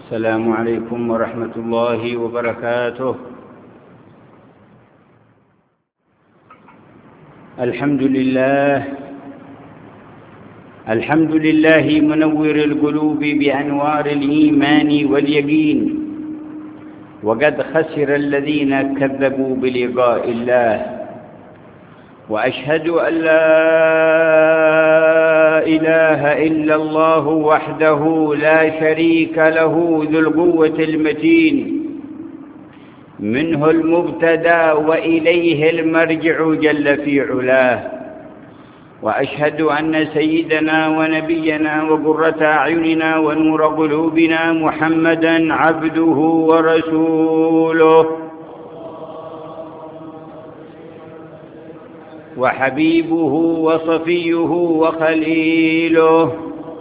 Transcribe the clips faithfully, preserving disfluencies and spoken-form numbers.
السلام عليكم ورحمة الله وبركاته. الحمد لله الحمد لله منور القلوب بأنوار الإيمان واليقين، وقد خسر الذين كذبوا بلقاء الله. وأشهد أن لا إله إلا الله وحده لا شريك له ذو القوة المتين، منه المبتدأ وإليه المرجع جل في علاه. وأشهد أن سيدنا ونبينا وقرة أعيننا ونور قلوبنا محمدًا عبده ورسوله وحبيبه وصفيه وخليله،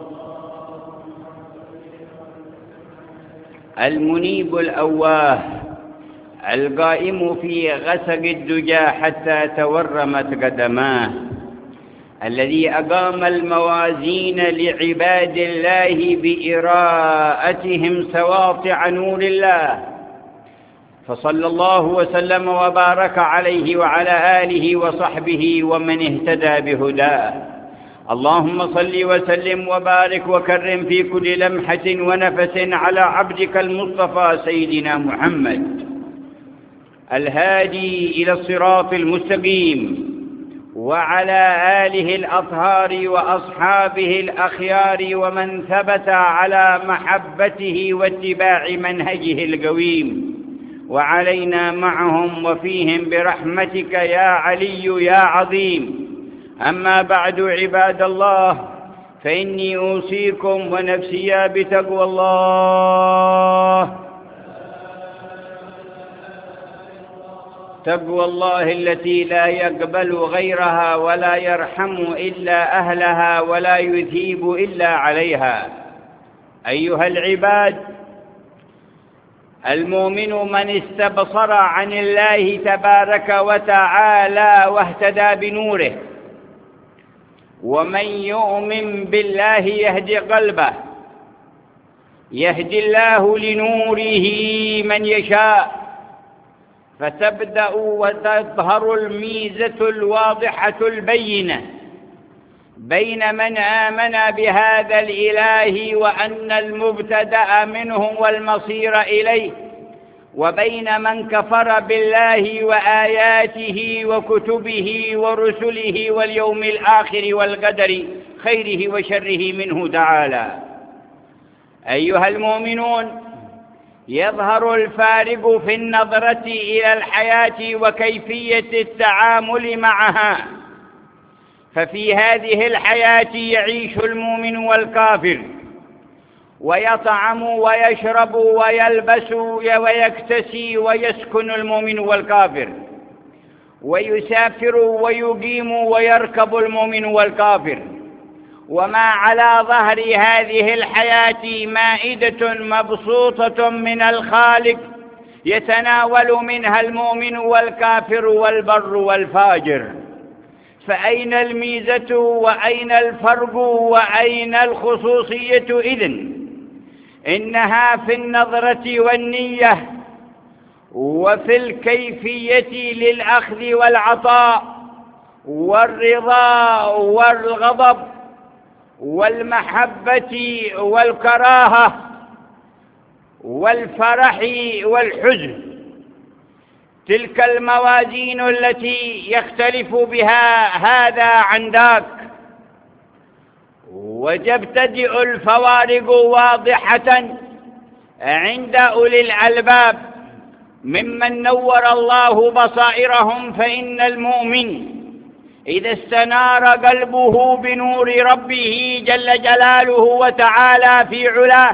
المنيب الأواه القائم في غسق الدجى حتى تورمت قدماه، الذي أقام الموازين لعباد الله بإراءتهم سواطع نور الله، فصلى الله وسلم وبارك عليه وعلى آله وصحبه ومن اهتدى بهداه. اللهم صل وسلم وبارك وكرم في كل لمحة ونفس على عبدك المصطفى سيدنا محمد الهادي إلى الصراط المستقيم، وعلى آله الأطهار وأصحابه الأخيار ومن ثبت على محبته واتباع منهجه القويم، وعلينا معهم وفيهم برحمتك يا علي يا عظيم. أما بعد، عباد الله، فإني أوصيكم ونفسي بتقوى الله، تقوى الله التي لا يقبل غيرها ولا يرحم إلا أهلها ولا يثيب إلا عليها. أيها العباد، المؤمن من استبصر عن الله تبارك وتعالى واهتدى بنوره، ومن يؤمن بالله يهدي قلبه، يهدي الله لنوره من يشاء، فتبدأ وتظهر الميزة الواضحة البينة بين من آمن بهذا الإله وأن المبتدأ منه والمصير إليه، وبين من كفر بالله وآياته وكتبه ورسله واليوم الآخر والقدر خيره وشره منه تعالى. أيها المؤمنون، يظهر الفارق في النظرة إلى الحياة وكيفية التعامل معها. ففي هذه الحياة يعيش المؤمن والكافر، ويطعم ويشرب ويلبس ويكتسي ويسكن المؤمن والكافر، ويسافر ويقيم ويركب المؤمن والكافر. وما على ظهر هذه الحياة مائدة مبسوطة من الخالق يتناول منها المؤمن والكافر والبر والفاجر. فأين الميزة وأين الفرق وأين الخصوصية إذن؟ إنها في النظرة والنية، وفي الكيفية للأخذ والعطاء، والرضا والغضب، والمحبة والكراهة، والفرح والحزن. تلك الموازين التي يختلف بها هذا عن ذاك، وتبتدئ الفوارق واضحة عند أولي الألباب ممن نور الله بصائرهم. فإن المؤمن إذا استنار قلبه بنور ربه جل جلاله وتعالى في علاه،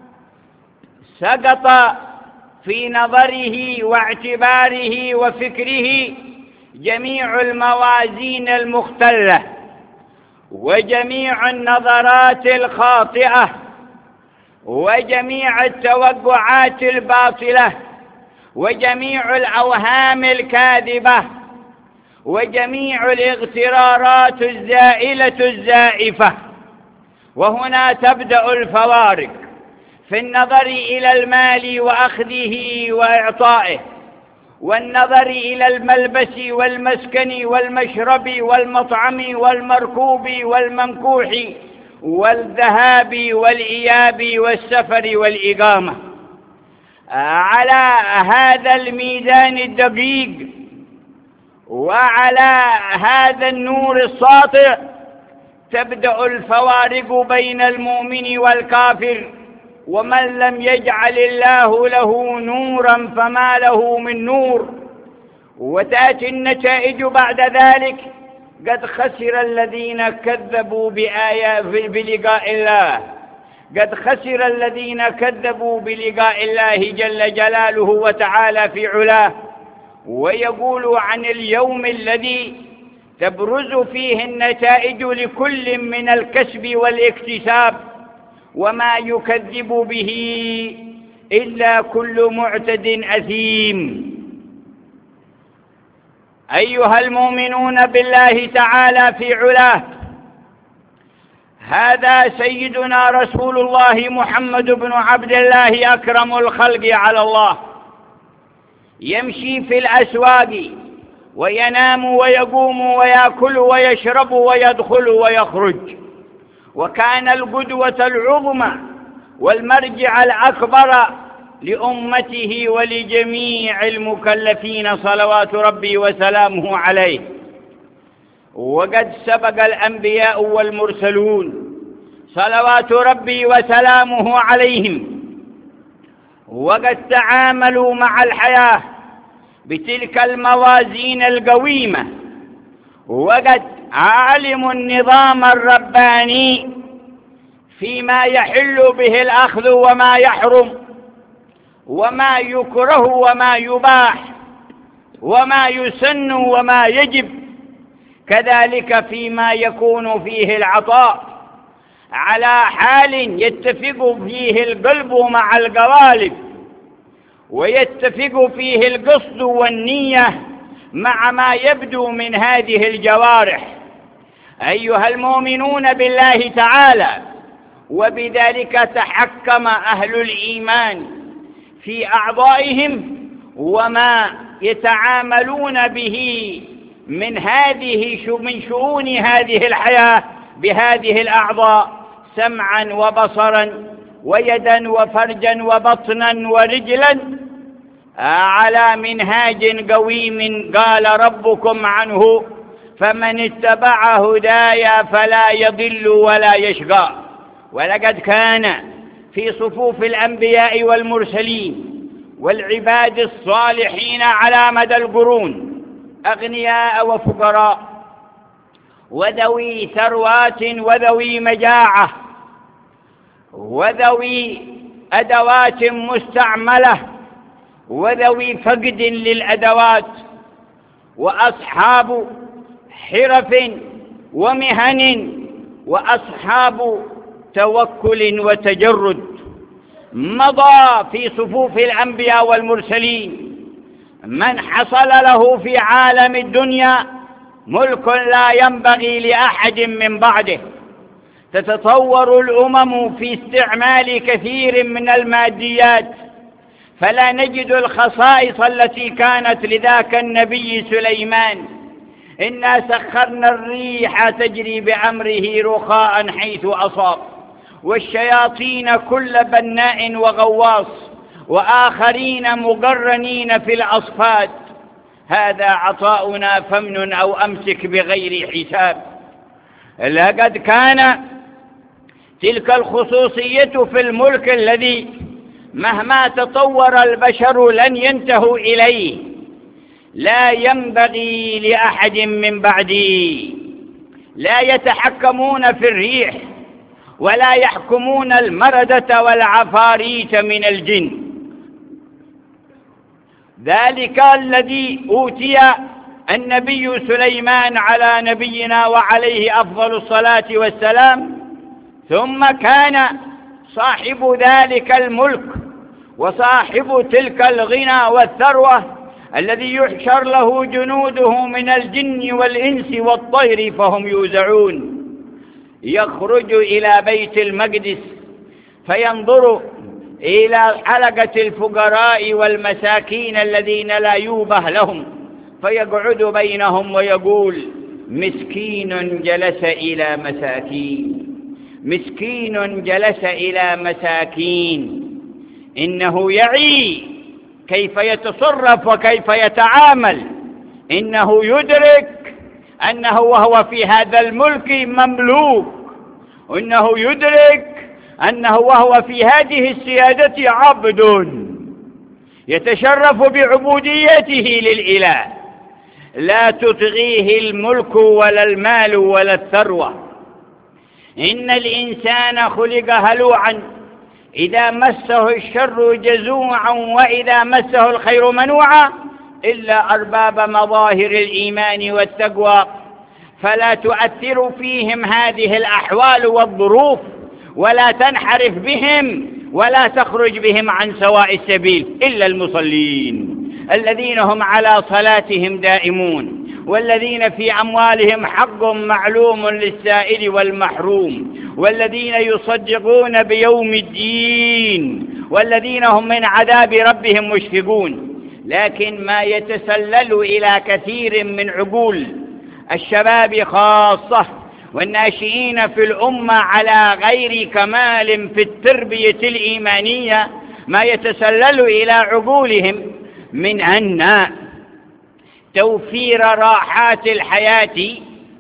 سقط في نظره واعتباره وفكره جميع الموازين المختلة، وجميع النظرات الخاطئة، وجميع التوقعات الباطلة، وجميع الأوهام الكاذبة، وجميع الاغترارات الزائلة الزائفة. وهنا تبدأ الفوارق، في النظر إلى المال وأخذه وإعطائه، والنظر إلى الملبس والمسكن والمشرب والمطعم والمركوب والمنكوح والذهاب والإياب والسفر والإقامة. على هذا الميزان الدقيق وعلى هذا النور الساطع تبدأ الفوارق بين المؤمن والكافر، ومن لم يجعل الله له نورا فما له من نور. وتأتي النتائج بعد ذلك: قد خسر الذين كذبوا بآيات بلقاء الله، قد خسر الذين كذبوا بلقاء الله جل جلاله وتعالى في علاه. ويقول عن اليوم الذي تبرز فيه النتائج لكل من الكسب والاكتساب، وما يكذب به إلا كل معتد أثيم. أيها المؤمنون بالله تعالى في علاه، هذا سيدنا رسول الله محمد بن عبد الله أكرم الخلق على الله، يمشي في الأسواق وينام ويقوم ويأكل ويشرب ويدخل ويخرج، وكان القدوة العظمى والمرجع الأكبر لأمته ولجميع المكلفين صلوات ربي وسلامه عليه. وقد سبق الأنبياء والمرسلون صلوات ربي وسلامه عليهم، وقد تعاملوا مع الحياة بتلك الموازين القويمة، وقد علموا النظام الرباني فيما يحل به الأخذ وما يحرم، وما يكره وما يباح، وما يسن وما يجب، كذلك فيما يكون فيه العطاء على حال يتفق فيه القلب مع القوالب، ويتفق فيه القصد والنية مع ما يبدو من هذه الجوارح. أيها المؤمنون بالله تعالى، وبذلك تحكم أهل الإيمان في أعضائهم وما يتعاملون به من هذه من شؤون هذه الحياة بهذه الأعضاء، سمعا وبصرا ويدا وفرجا وبطنا ورجلا، على منهاج قويم قال ربكم عنه: فمن اتبع هدايا فلا يضل ولا يشقى. ولقد كان في صفوف الأنبياء والمرسلين والعباد الصالحين على مدى القرون أغنياء وفقراء، وذوي ثروات وذوي مجاعة، وذوي أدوات مستعملة وذوي فقد للأدوات، وأصحاب حرف ومهن، وأصحاب توكل وتجرد. مضى في صفوف الأنبياء والمرسلين من حصل له في عالم الدنيا ملك لا ينبغي لأحد من بعده. تتطور الأمم في استعمال كثير من الماديات، فلا نجد الخصائص التي كانت لذاك النبي سليمان: إنا سخرنا الريح تجري بأمره رخاء حيث أصاب، والشياطين كل بناء وغواص، وآخرين مقرنين في الأصفاد. هذا عطاؤنا فمن أو أمسك بغير حساب. لقد كان تلك الخصوصية في الملك الذي مهما تطور البشر لن ينتهوا إليه، لا ينبغي لأحد من بعدي. لا يتحكمون في الريح، ولا يحكمون المردة والعفاريت من الجن. ذلك الذي أوتي النبي سليمان على نبينا وعليه أفضل الصلاة والسلام، ثم كان صاحب ذلك الملك وصاحب تلك الغنى والثروة الذي يحشر له جنوده من الجن والإنس والطير فهم يوزعون، يخرج إلى بيت المقدس فينظر إلى حلقة الفقراء والمساكين الذين لا يوبه لهم، فيقعد بينهم ويقول: مسكين جلس إلى مساكين، مسكين جلس إلى مساكين. إنه يعي كيف يتصرف وكيف يتعامل، إنه يدرك أنه وهو في هذا الملك مملوك، وإنه يدرك أنه وهو في هذه السيادة عبد يتشرف بعبوديته للإله، لا تطغيه الملك ولا المال ولا الثروة. إن الإنسان خلق هلوعا، إذا مسه الشر جزوعا وإذا مسه الخير منوعا، إلا أرباب مظاهر الإيمان والتقوى، فلا تؤثر فيهم هذه الأحوال والظروف، ولا تنحرف بهم ولا تخرج بهم عن سواء السبيل، إلا المصلين الذين هم على صلاتهم دائمون، والذين في أموالهم حق معلوم للسائل والمحروم، والذين يصدقون بيوم الدين، والذين هم من عذاب ربهم مشفقون. لكن ما يتسلل إلى كثير من عقول الشباب خاصة والناشئين في الأمة على غير كمال في التربية الإيمانية، ما يتسلل إلى عقولهم من أن توفير راحات الحياة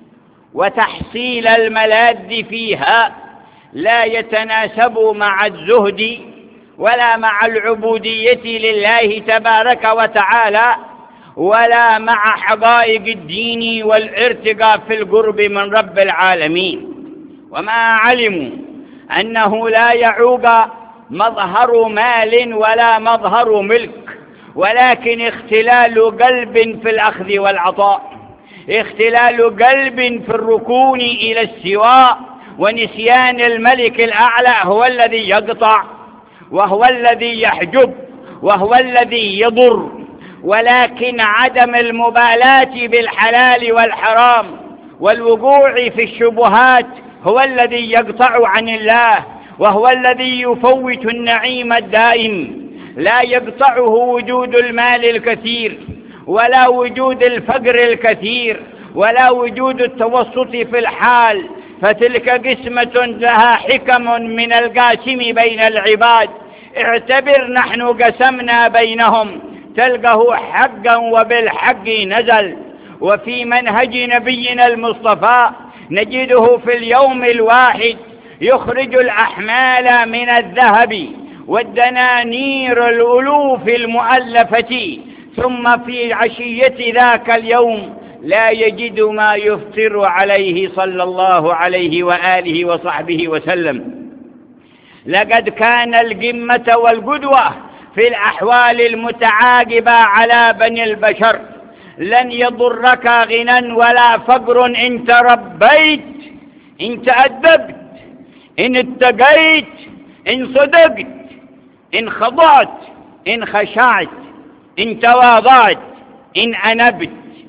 وتحصيل الملاذ فيها لا يتناسب مع الزهد ولا مع العبودية لله تبارك وتعالى، ولا مع حقائق الدين والارتقاء في القرب من رب العالمين. وما علموا أنه لا يعوق مظهر مال ولا مظهر ملك، ولكن اختلال قلب في الأخذ والعطاء، اختلال قلب في الركون إلى السواء، ونسيان الملك الأعلى هو الذي يقطع، وهو الذي يحجب، وهو الذي يضر. ولكن عدم المبالاة بالحلال والحرام والوقوع في الشبهات هو الذي يقطع عن الله، وهو الذي يفوت النعيم الدائم. لا يقطعه وجود المال الكثير، ولا وجود الفقر الكثير، ولا وجود التوسط في الحال، فتلك قسمة لها حكم من القاسم بين العباد. اعتبر نحن قسمنا بينهم، تلقه حقا وبالحق نزل. وفي منهج نبينا المصطفى نجده في اليوم الواحد يخرج الأحمال من الذهب والدنانير الألوف المؤلفة، ثم في عشية ذاك اليوم لا يجد ما يفطر عليه صلى الله عليه وآله وصحبه وسلم. لقد كان القمة والقدوة في الأحوال المتعاقبة على بني البشر. لن يضرك غنى ولا فقر إن تربيت، إن تأدبت، إن اتقيت، إن صدقت، إن خضعت، إن خشعت، إن تواضعت، إن أنبت.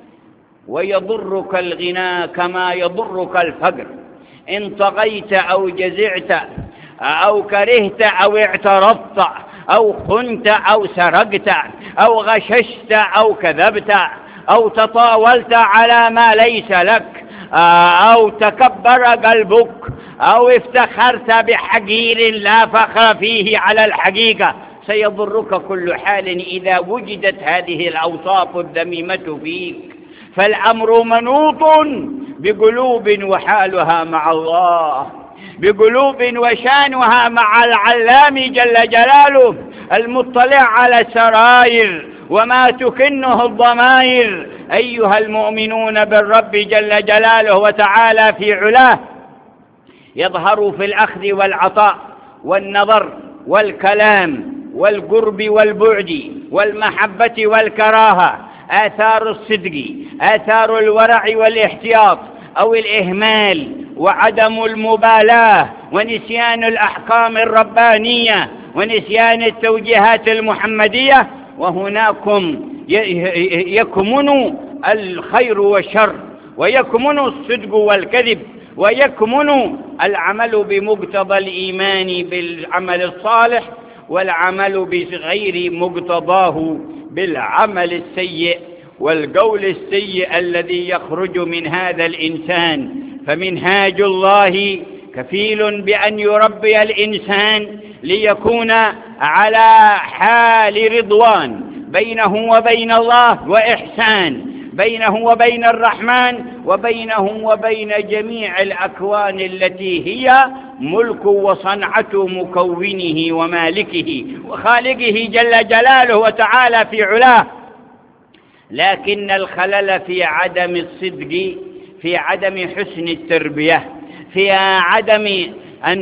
ويضرك الغنى كما يضرك الفقر إن طغيت أو جزعت أو كرهت أو اعترضت أو خنت أو سرقت أو غششت أو كذبت أو تطاولت على ما ليس لك أو تكبر قلبك أو افتخرت بحقير لا فخر فيه على الحقيقة. سيضرك كل حال إذا وجدت هذه الأوصاف الذميمة فيك. فالأمر منوط بقلوب وحالها مع الله، بقلوب وشانها مع العلام جل جلاله المطلع على السرائر وما تكنه الضمائر. أيها المؤمنون بالرب جل جلاله وتعالى في علاه يظهر في الأخذ والعطاء والنظر والكلام والقرب والبعد والمحبة والكراهة آثار الصدق، آثار الورع والاحتياط أو الإهمال وعدم المبالاة ونسيان الأحكام الربانية ونسيان التوجيهات المحمدية. وهناكم يكمن الخير والشر، ويكمن الصدق والكذب، ويكمن العمل بمقتضى الإيمان بالعمل الصالح، والعمل بغير مقتضاه بالعمل السيء والقول السيء الذي يخرج من هذا الإنسان. فمنهاج الله كفيل بأن يربي الإنسان ليكون على حال رضوان بينه وبين الله، وإحسان بينه وبين الرحمن، وبينه وبين جميع الأكوان التي هي ملك وصنعة مكونه ومالكه وخالقه جل جلاله وتعالى في علاه. لكن الخلل في عدم الصدق، في عدم حسن التربية، في عدم أن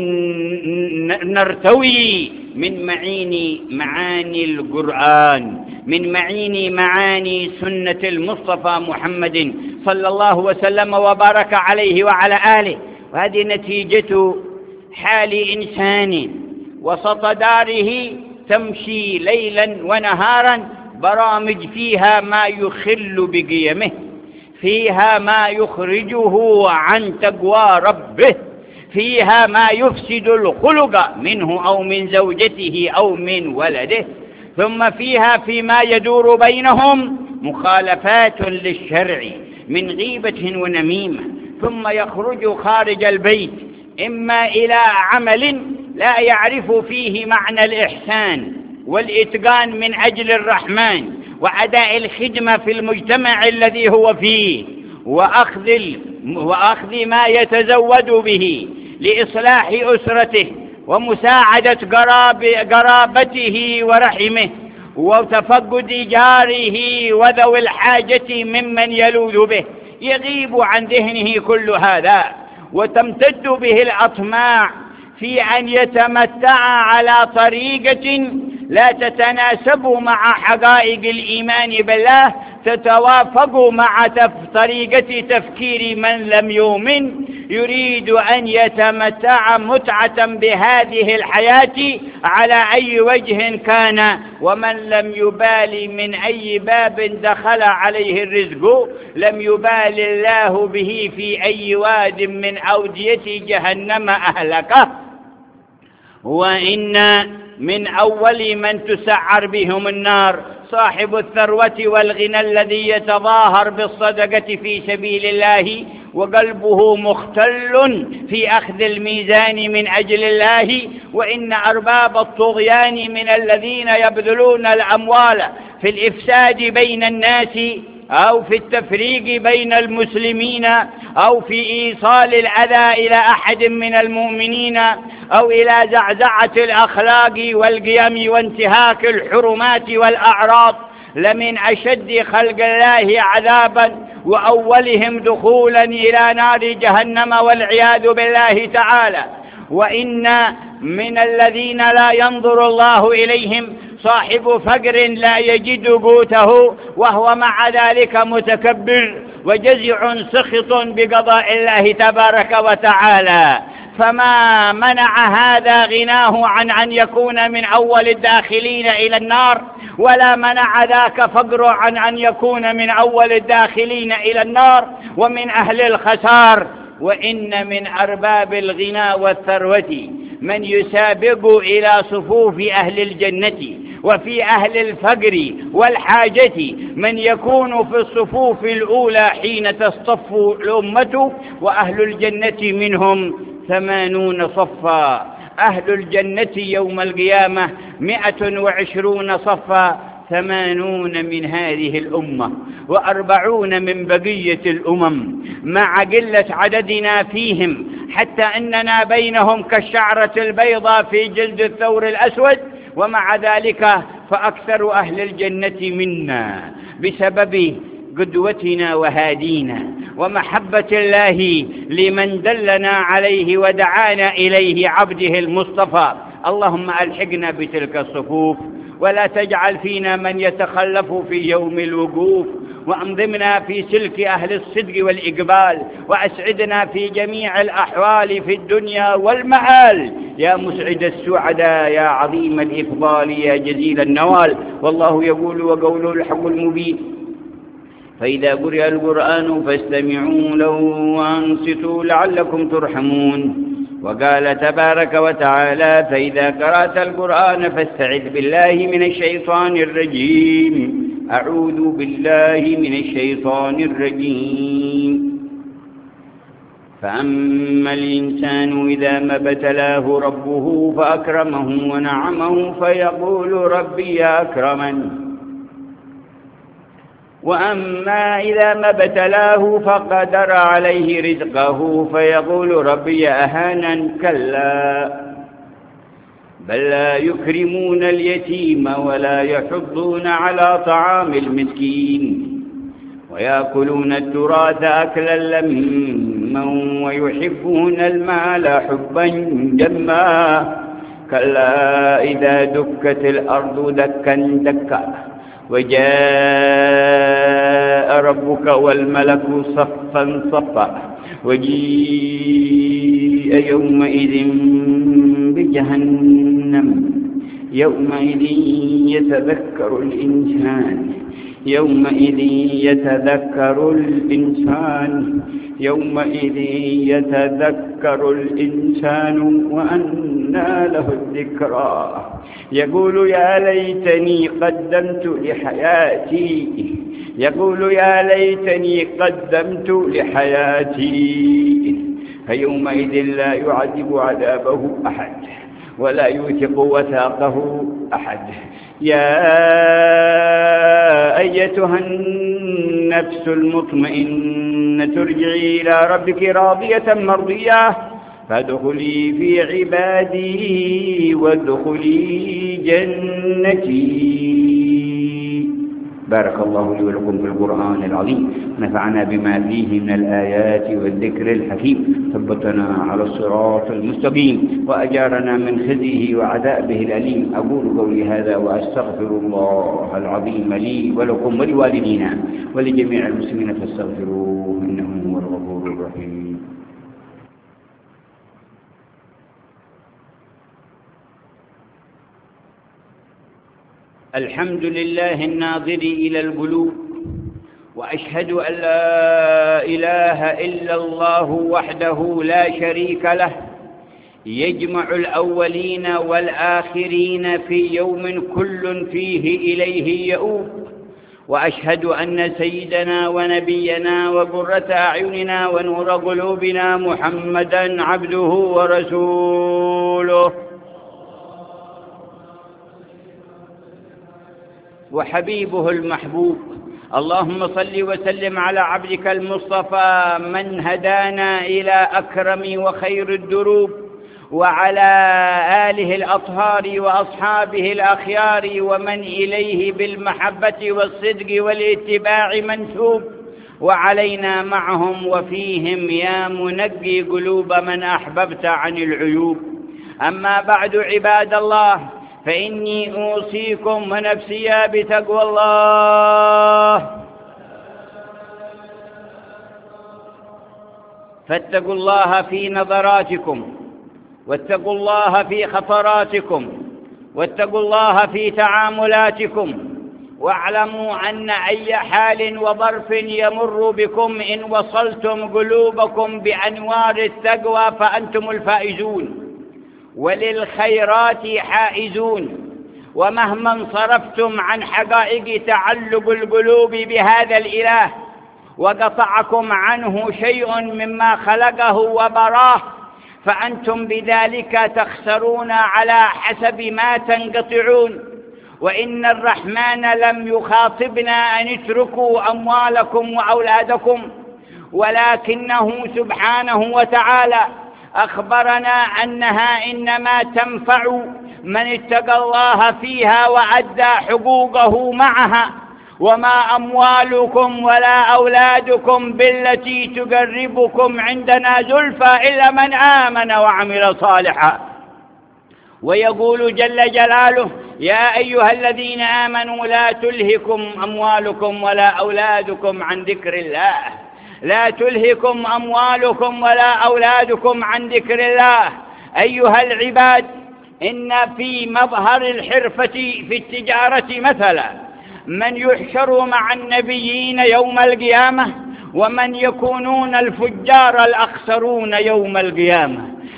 نرتوي من معاني معاني القرآن، من معاني معاني سنة المصطفى محمد صلى الله وسلم وبارك عليه وعلى آله. وهذه نتيجة حال إنسان وسط داره تمشي ليلا ونهارا برامج فيها ما يخل بقيمه، فيها ما يخرجه عن تقوى ربه، فيها ما يفسد الخلق منه أو من زوجته أو من ولده، ثم فيها فيما يدور بينهم مخالفات للشرع من غيبة ونميمة، ثم يخرج خارج البيت إما إلى عمل لا يعرف فيه معنى الإحسان والإتقان من أجل الرحمن وأداء الخدمة في المجتمع الذي هو فيه، وأخذ, وأخذ ما يتزود به لإصلاح أسرته ومساعدة قراب قرابته ورحمه وتفقد جاره وذوي الحاجة ممن يلوذ به. يغيب عن ذهنه كل هذا، وتمتد به الأطماع في أن يتمتع على طريقة لا تتناسب مع حقائق الإيمان بالله، تتوافق مع تف طريقة تفكير من لم يؤمن، يريد أن يتمتع متعة بهذه الحياة على أي وجه كان، ومن لم يبال من أي باب دخل عليه الرزق لم يبال الله به في أي واد من أودية جهنم أهلكه. وإن من أول من تسعر بهم النار صاحب الثروة والغنى الذي يتظاهر بالصدقة في سبيل الله وقلبه مختل في أخذ الميزان من أجل الله. وإن أرباب الطغيان من الذين يبذلون الأموال في الإفساد بين الناس أو في التفريق بين المسلمين أو في إيصال الأذى إلى أحد من المؤمنين أو إلى زعزعة الأخلاق والقيم وانتهاك الحرمات والأعراض لمن أشد خلق الله عذابا وأولهم دخولا إلى نار جهنم والعياذ بالله تعالى. وإن من الذين لا ينظر الله إليهم صاحب فقر لا يجد قوته وهو مع ذلك متكبر وجزع سخط بقضاء الله تبارك وتعالى، فما منع هذا غناه عن أن يكون من أول الداخلين إلى النار، ولا منع ذاك فقر عن أن يكون من أول الداخلين إلى النار ومن أهل الخسار. وإن من أرباب الغنى والثروة من يسابق إلى صفوف أهل الجنة، وفي أهل الفقر والحاجة من يكون في الصفوف الأولى حين تصطف الأمة، وأهل الجنة منهم ثمانون صفا. أهل الجنة يوم القيامة مئة وعشرون صفا، ثمانون من هذه الأمة وأربعون من بقية الأمم، مع قلة عددنا فيهم حتى أننا بينهم كالشعرة البيضاء في جلد الثور الأسود، ومع ذلك فأكثر أهل الجنة منا بسبب قدوتنا وهادينا ومحبة الله لمن دلنا عليه ودعانا إليه عبده المصطفى. اللهم ألحقنا بتلك الصفوف، ولا تجعل فينا من يتخلف في يوم الوقوف، وأنظمنا في سلك أهل الصدق والإقبال، وأسعدنا في جميع الأحوال في الدنيا والمآل يا مسعد السعداء يا عظيم الإفضال يا جزيل النوال. والله يقول وقوله الحق المبين: فإذا قرئ القرآن فاستمعوا له وأنصتوا لعلكم ترحمون. وقال تبارك وتعالى: فإذا قرأت القرآن فاستعذ بالله من الشيطان الرجيم. أعوذ بالله من الشيطان الرجيم. فأما الإنسان إذا ما ابتلاه ربه فأكرمه ونعمه فيقول ربي أكرمن، وأما إذا ما ابتلاه فقدر عليه رزقه فيقول ربي أهانن. كلا بل لا يكرمون اليتيم ولا يحضون على طعام المسكين ويأكلون التراث أكلا لما ويحبون المال حبا جما. كلا إذا دكت الأرض دكا دكا وجاء ربك والملك صفا صفا وجيء يومئذ بجهنم يومئذ يتذكر الإنسان يومئذ يتذكر الإنسان يومئذ يتذكر الإنسان وأنى له الذكرى يقول يا ليتني قدمت لحياتي يقول يا ليتني قدمت لحياتي. فيومئذ لا يعذب عذابه أحد ولا يوثق وثاقه أحد. يا أيتها النفس المطمئنة ارجعي إلى ربك راضية مرضية فادخلي في عبادي وادخلي جنتي. بارك الله لي ولكم في القرآن العظيم، نفعنا بما فيه من الآيات والذكر الحكيم، ثبتنا على الصراط المستقيم وأجارنا من خزيه وعذابه الأليم. أقول قولي هذا وأستغفر الله العظيم لي ولكم ولوالدينا ولجميع المسلمين فاستغفروه إنه هو الغفور الرحيم. الحمد لله الناظر إلى القلوب، وأشهد أن لا إله إلا الله وحده لا شريك له، يجمع الأولين والآخرين في يوم كل فيه إليه يؤوب. وأشهد أن سيدنا ونبينا وقرة أعيننا ونور قلوبنا محمدًا عبده ورسوله وحبيبه المحبوب. اللهم صل وسلم على عبدك المصطفى من هدانا إلى أكرم وخير الدروب، وعلى آله الأطهار وأصحابه الأخيار ومن إليه بالمحبة والصدق والاتباع منسوب، وعلينا معهم وفيهم يا منقي قلوب من أحببت عن العيوب. أما بعد عباد الله، فإني أوصيكم ونفسي بتقوى الله. فاتقوا الله في نظراتكم، واتقوا الله في خطراتكم، واتقوا الله في تعاملاتكم، واعلموا أن أي حال وظرف يمر بكم إن وصلتم قلوبكم بأنوار التقوى فأنتم الفائزون وللخيرات حائزون. ومهما انصرفتم عن حقائق تعلق القلوب بهذا الإله وقطعكم عنه شيء مما خلقه وبراه فأنتم بذلك تخسرون على حسب ما تنقطعون. وإن الرحمن لم يخاطبنا أن اتركوا أموالكم وأولادكم، ولكنه سبحانه وتعالى أخبرنا أنها إنما تنفع من اتقى الله فيها وأدى حقوقه معها. وما أموالكم ولا أولادكم بالتي تقربكم عندنا زلفى إلا من آمن وعمل صالحا. ويقول جل جلاله: يا أيها الذين آمنوا لا تلهكم أموالكم ولا أولادكم عن ذكر الله لا تلهكم أموالكم ولا أولادكم عن ذكر الله. أيها العباد، إن في مظهر الحرفة في التجارة مثلا من يحشر مع النبيين يوم القيامة ومن يكونون الفجار الأخسرون يوم القيامة.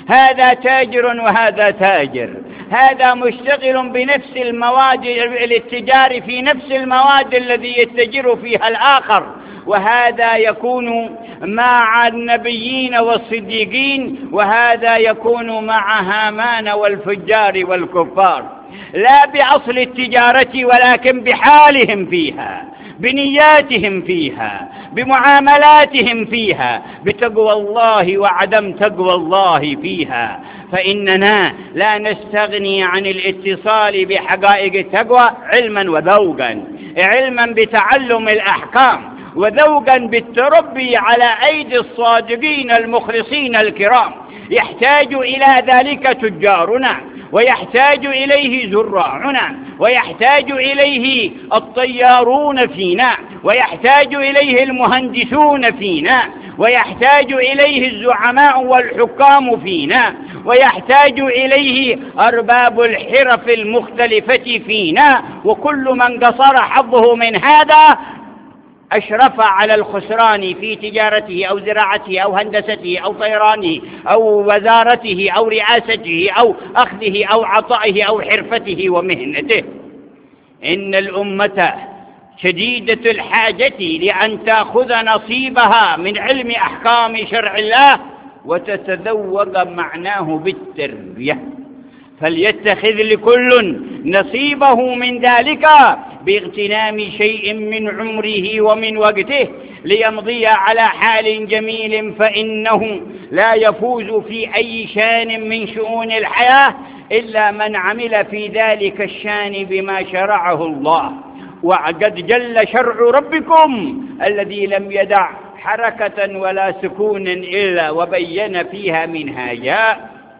هذا تاجر وهذا تاجر، هذا مشتغل بنفس المواد الاتجار في نفس المواد الذي يتجر فيها الآخر، وهذا يكون مع النبيين والصديقين، وهذا يكون مع هامان والفجار والكفار، لا بأصل التجارة ولكن بحالهم فيها، بنياتهم فيها، بمعاملاتهم فيها، بتقوى الله وعدم تقوى الله فيها. فإننا لا نستغني عن الاتصال بحقائق التقوى علما وذوقا، علما بتعلم الأحكام، وذوقا بالتربي على أيدي الصادقين المخلصين الكرام. يحتاج إلى ذلك تجارنا، ويحتاج إليه زراعنا، ويحتاج إليه الطيارون فينا، ويحتاج إليه المهندسون فينا، ويحتاج إليه الزعماء والحكام فينا، ويحتاج إليه أرباب الحرف المختلفة فينا. وكل من قصر حظه من هذا أشرف على الخسران في تجارته أو زراعته أو هندسته أو طيرانه أو وزارته أو رئاسته أو أخذه أو عطائه أو حرفته ومهنته. إن الأمة شديدة الحاجة لأن تأخذ نصيبها من علم أحكام شرع الله وتتذوق معناه بالتربية، فليتخذ لكل نصيبه من ذلك باغتنام شيء من عمره ومن وقته ليمضي على حال جميل، فإنه لا يفوز في أي شان من شؤون الحياة إلا من عمل في ذلك الشان بما شرعه الله. وقد جل شرع ربكم الذي لم يدع حركة ولا سكون إلا وبين فيها منهاجا،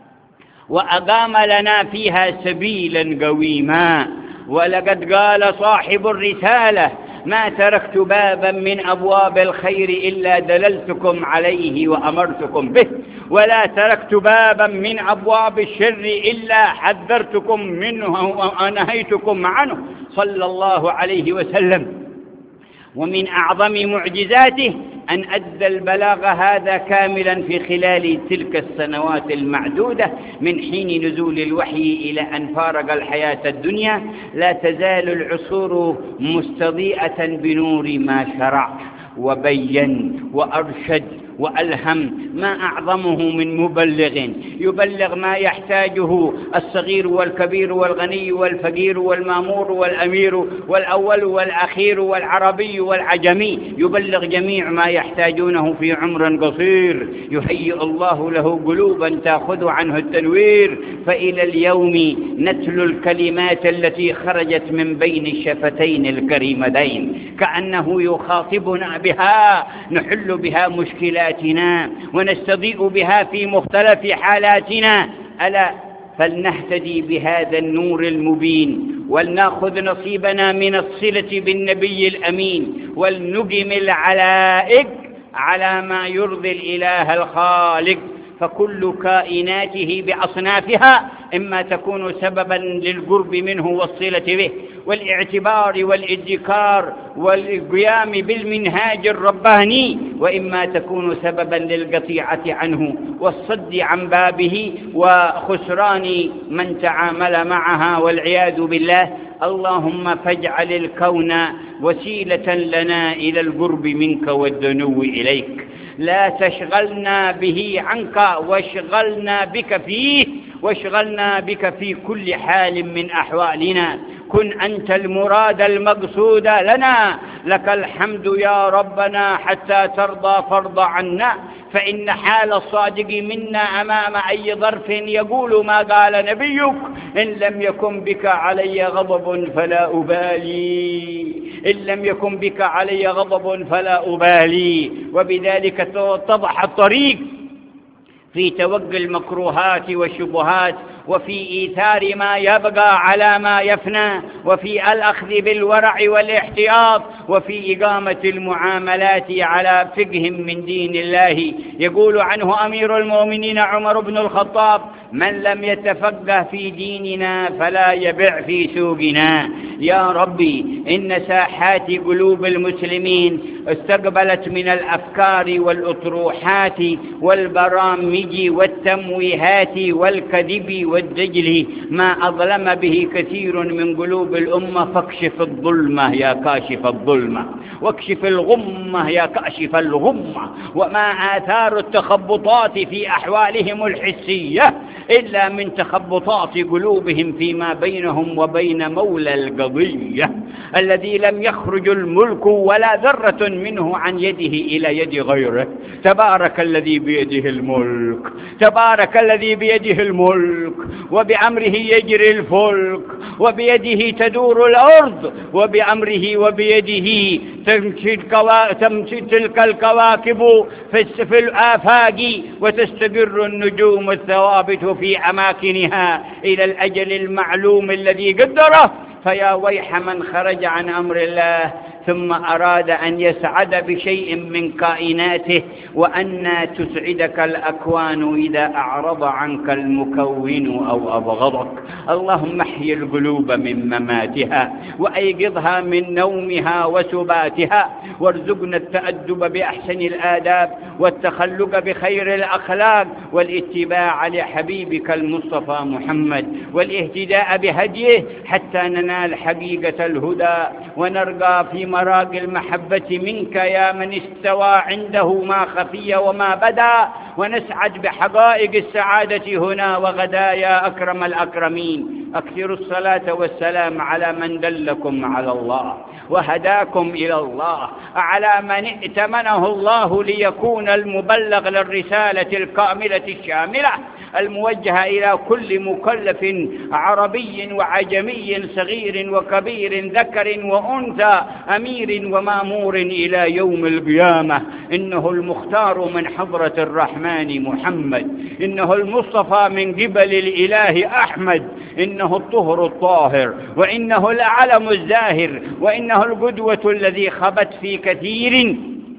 وأقام لنا فيها سبيلا قويما. ولقد قال صاحب الرسالة: ما تركت بابا من أبواب الخير إلا دللتكم عليه وأمرتكم به، ولا تركت بابا من أبواب الشر إلا حذرتكم منه ونهيتكم عنه، صلى الله عليه وسلم. ومن أعظم معجزاته أن أدى البلاغ هذا كاملا في خلال تلك السنوات المعدودة من حين نزول الوحي إلى أن فارق الحياة الدنيا. لا تزال العصور مستضيئة بنور ما شرع وبين وأرشد وألهم. ما أعظمه من مبلغ يبلغ ما يحتاجه الصغير والكبير والغني والفقير والمامور والأمير والأول والأخير والعربي والعجمي، يبلغ جميع ما يحتاجونه في عمر قصير. يهيئ الله له قلوبا تأخذ عنه التنوير، فإلى اليوم نتلو الكلمات التي خرجت من بين الشفتين الكريمتين كأنه يخاطبنا بها، نحل بها مشكلات ونستضيء بها في مختلف حالاتنا. ألا فلنهتدي بهذا النور المبين، ولنأخذ نصيبنا من الصلة بالنبي الأمين، ولنقم العلائق على ما يرضي الإله الخالق. فكل كائناته بأصنافها إما تكون سببا للقرب منه والصلة به والاعتبار والادكار والقيام بالمنهاج الرباني، وإما تكون سببا للقطيعة عنه والصد عن بابه وخسران من تعامل معها والعياذ بالله. اللهم فاجعل الكون وسيلة لنا إلى القرب منك والدنو إليك، لا تشغلنا به عنك واشغلنا بك فيه، واشغلنا بك في كل حال من أحوالنا. كن أنت المراد المقصود لنا، لك الحمد يا ربنا حتى ترضى فارض عنا. فإن حال الصادق منا أمام أي ظرف يقول ما قال نبيك: إن لم يكن بك علي غضب فلا أبالي، إن لم يكن بك علي غضب فلا أبالي. وبذلك اتضح الطريق في توقي المكروهات والشبهات، وفي إيثار ما يبقى على ما يفنى، وفي الأخذ بالورع والاحتياط، وفي إقامة المعاملات على فقه من دين الله. يقول عنه أمير المؤمنين عمر بن الخطاب: من لم يتفقه في ديننا فلا يبع في سوقنا. يا ربي إن ساحات قلوب المسلمين استقبلت من الأفكار والأطروحات والبرامج والتمويهات والكذب والدجل ما أظلم به كثير من قلوب الأمة، فاكشف الظلمة يا كاشف الظلمة، واكشف الغمة يا كاشف الغمة. وما آثار التخبطات في أحوالهم الحسية إلا من تخبطات قلوبهم فيما بينهم وبين مولى القضية الذي لم يخرج الملك ولا ذرة منه عن يده إلى يد غيره. تبارك الذي بيده الملك، تبارك الذي بيده الملك، وبأمره يجري الفلك، وبيده تدور الأرض، وبأمره وبيده تمشي, الكوا... تمشي تلك الكواكب في الآفاق، وتستقر النجوم الثوابت في أماكنها إلى الأجل المعلوم الذي قدره. فيا ويح من خرج عن أمر الله ثم أراد أن يسعد بشيء من كائناته، وأنى تسعدك الأكوان إذا أعرض عنك المكون أو أبغضك. اللهم احيي القلوب من مماتها، وأيقظها من نومها وسباتها، وارزقنا التأدب بأحسن الآداب، والتخلق بخير الأخلاق، والاتباع لحبيبك المصطفى محمد، والاهتداء بهديه حتى ننال حقيقة الهدى، ونرقى في مراقي المحبة منك يا من استوى عنده ما خفي وما بدا، ونسعد بحقائق السعادة هنا وغدا يا أكرم الأكرمين. أكثروا الصلاة والسلام على من دلكم على الله وهداكم إلى الله، على من ائتمنه الله ليكون المبلغ للرسالة الكاملة الشاملة الموجهة إلى كل مكلف عربي وعجمي صغير وكبير ذكر وأنثى أمير ومامور إلى يوم القيامة. إنه المختار من حضرة الرحمن محمد، إنه المصطفى من قبل الإله أحمد، إنه الطهر الطاهر، وإنه العلم الزاهر، وإنه القدوة الذي خبت في كثير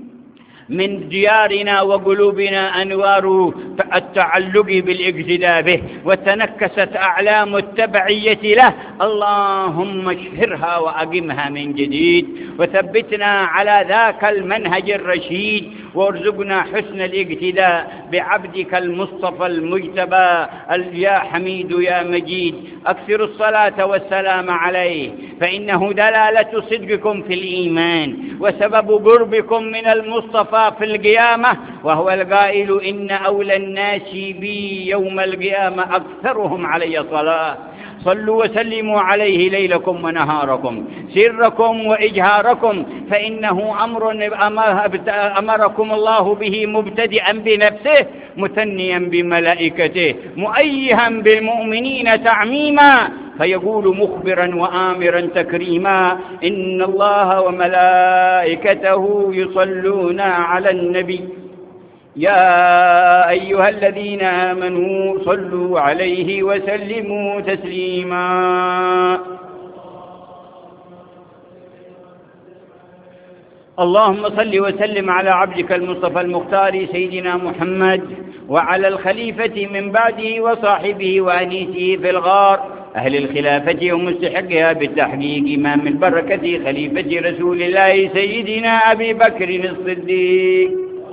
من ديارنا وقلوبنا أنوار التعلق بالاقتداء به، وتنكست أعلام التبعية له. اللهم اشهرها وأقمها من جديد، وثبتنا على ذاك المنهج الرشيد، وارزقنا حسن الاقتداء بعبدك المصطفى المجتبى يا حميد يا مجيد. أكثر الصلاة والسلام عليه، فإنه دلالة صدقكم في الإيمان وسبب قربكم من المصطفى في القيامة، وهو القائل إن أولى الناس بي يوم القيامة أكثرهم علي صلاة. صلوا وسلموا عليه ليلكم ونهاركم، سركم وإجهاركم، فإنه أمر أمركم الله به مبتدئا بنفسه، مثنيا بملائكته، مؤيها بالمؤمنين تعميما، فيقول مخبرا وآمرا تكريما: إن الله وملائكته يصلون على النبي يا أيها الذين آمنوا صلوا عليه وسلموا تسليما. اللهم صل وسلم على عبدك المصطفى المختار سيدنا محمد، وعلى الخليفة من بعده وصاحبه وأنيسه في الغار، أهل الخلافة ومستحقها بالتحقيق، إمام البركة خليفة رسول الله سيدنا أبي بكر الصديق،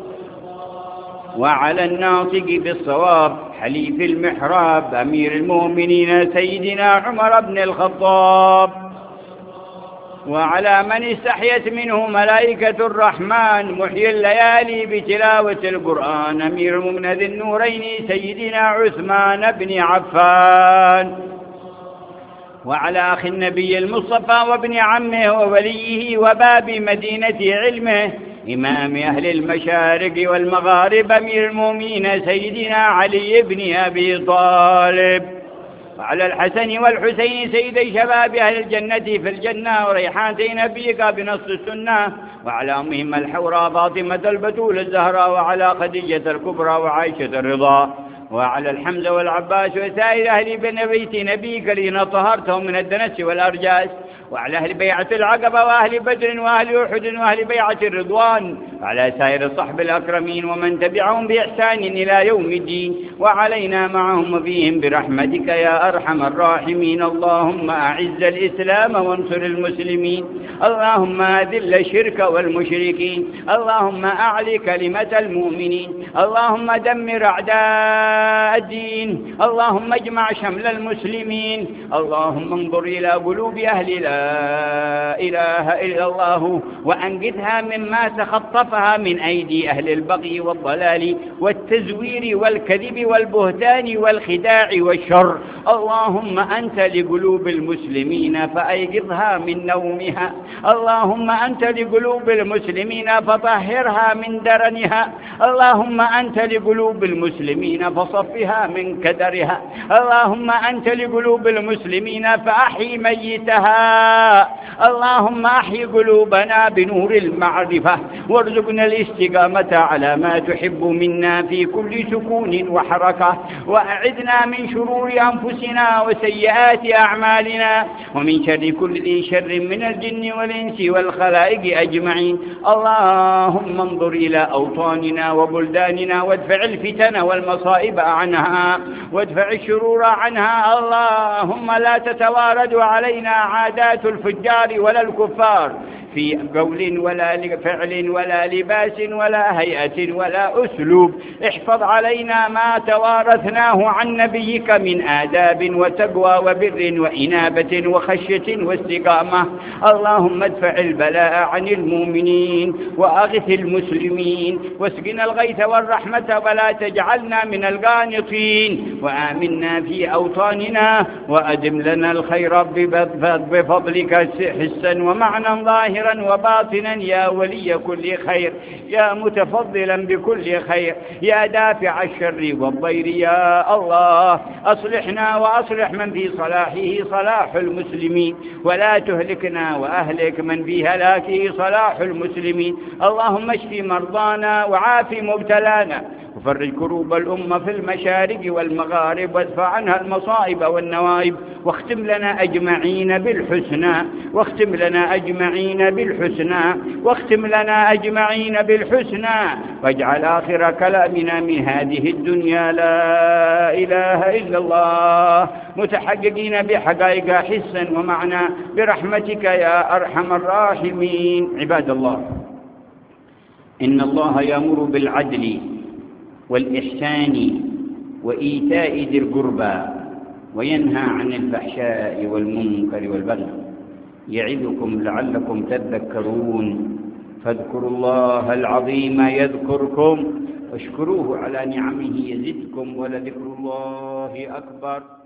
وعلى الناطق بالصواب حليف المحراب أمير المؤمنين سيدنا عمر بن الخطاب، وعلى من استحيت منه ملائكة الرحمن محيي الليالي بتلاوة القرآن أمير المؤمنين ذي النورين سيدنا عثمان بن عفان، وعلى أخي النبي المصطفى وابن عمه ووليه وباب مدينة علمه إمام أهل المشارق والمغارب أمير المؤمنين سيدنا علي بن أبي طالب، وعلى الحسن والحسين سيدي شباب أهل الجنة في الجنة وريحانتي نبيك بنص السنة، وعلى أمهم الحوراء فاطمة البتول الزهراء، وعلى خديجة الكبرى وعائشة الرضا، وعلى الحمزة والعباس وسائر أهل بيت نبيك الذين طهرتهم من الدنس والأرجاس، وعلى أهل بيعة العقبة وأهل بدر وأهل أحد وأهل بيعة الرضوان، وعلى سائر الصحب الأكرمين ومن تبعهم بإحسان إلى يوم الدين، وعلينا معهم وفيهم برحمتك يا أرحم الراحمين. اللهم أعز الإسلام وانصر المسلمين، اللهم أذل الشرك والمشركين، اللهم أعلي كلمة المؤمنين، اللهم دمر أعداء الدين، اللهم اجمع شمل المسلمين، اللهم انظر إلى قلوب أهل لا إله إلا الله وأنقذها مما تخطفها من أيدي أهل البغي والضلال والتزوير والكذب والبهتان والخداع والشر. اللهم أنت لقلوب المسلمين فأيقظها من نومها، اللهم أنت لقلوب المسلمين فطهرها من درنها، اللهم أنت لقلوب المسلمين فصفها من كدرها، اللهم أنت لقلوب المسلمين فأحي ميتها، اللهم أحي قلوبنا بنور المعرفة وارزقنا الاستقامة على ما تحب منا في كل سكون وحركة، وأعذنا من شرور أنفسنا وسيئات أعمالنا ومن شر كل ذي شر من الجن والإنس والخلائق أجمعين. اللهم انظر إلى أوطاننا وبلداننا وادفع الفتن والمصائب عنها وادفع الشرور عنها. اللهم لا تتوارد علينا عادات الفجار ولا الكفار في قول ولا فعل ولا لباس ولا هيئة ولا أسلوب. احفظ علينا ما توارثناه عن نبيك من آداب وتقوى وبر وإنابة وخشية واستقامة. اللهم ادفع البلاء عن المؤمنين وأغث المسلمين واسقنا الغيث والرحمة ولا تجعلنا من القانطين، وآمنا في أوطاننا وأدم لنا الخير بفضلك حسا ومعنى ظاهرا وباطنا يا ولي كل خير، يا متفضلا بكل خير، يا دافع الشر والضير يا الله. أصلحنا وأصلح من في صلاحه صلاح المسلمين، ولا تهلكنا وأهلك من في هلاكه صلاح المسلمين. اللهم اشف مرضانا وعاف مبتلانا وفرج كروب الأمة في المشارق والمغارب وادفع عنها المصائب والنوائب، واختم لنا أجمعين بالحسنى، واختم لنا أجمعين بالحسنى، واختم لنا أجمعين بالحسنى، واجعل آخر كلامنا من هذه الدنيا لا إله إلا الله، متحققين بحقائق حسا ومعنى برحمتك يا أرحم الراحمين. عباد الله، إن الله يأمر بالعدل والإحسان وإيتاء ذي القربى وينهى عن الفحشاء والمنكر والبغي يعظكم لعلكم تذكرون. فاذكروا الله العظيم يذكركم واشكروه على نعمه يزدكم ولذكر الله أكبر.